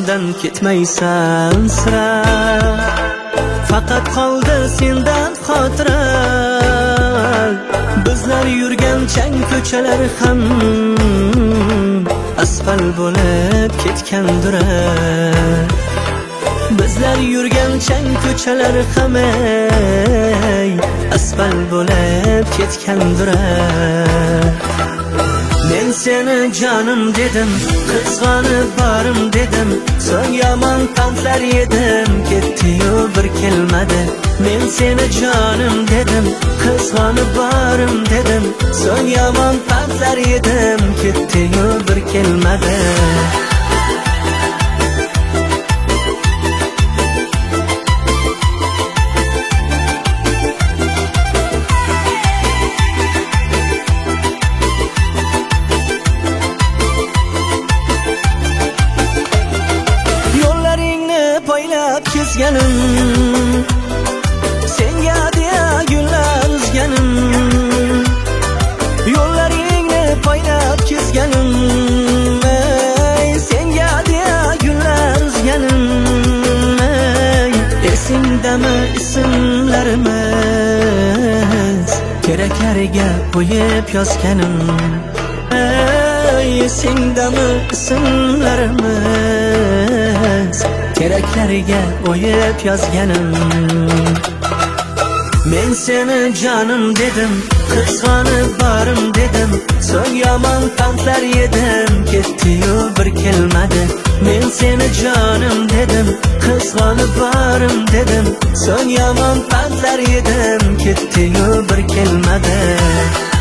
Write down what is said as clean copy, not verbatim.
ko'zimdan ketmaysan sira. Faqat qoldi sendan xotira. Bizlar yurgan chang ko'chalar ham asfal bo'lib ketgandir. Bizlar yurgan chang ko'chalar ham asfal bo'lib ketgandir. Men seni jonim dedim, qizg'onib borim dedim, so'ng yomon pandlar yedim, ketdi-yu bir kelmadi. Men seni jonim dedim, qizg'onib borim dedim, so'ng yomon pandlar yedim, ketdi-yu bir kelmadi. Poylab kezganim, senga deya gullar uzganim. Yo'llaringni poylab kezganim, senga deya gullar uzganim. Esingdami ismlarimiz, keraklariga qo'yib yozganim. Esingdami ismlarimiz, keraklariga qo'yib yozganim. Men seni jonim dedim, qizg'onib borim dedim, so'ng yomon pandlar yedim, ketdi-yu bir kelmadi. Men seni jonim dedim, qizg'onib borim dedim, so'ng yomon pandlar yedim, ketdi-yu bir kelmadi.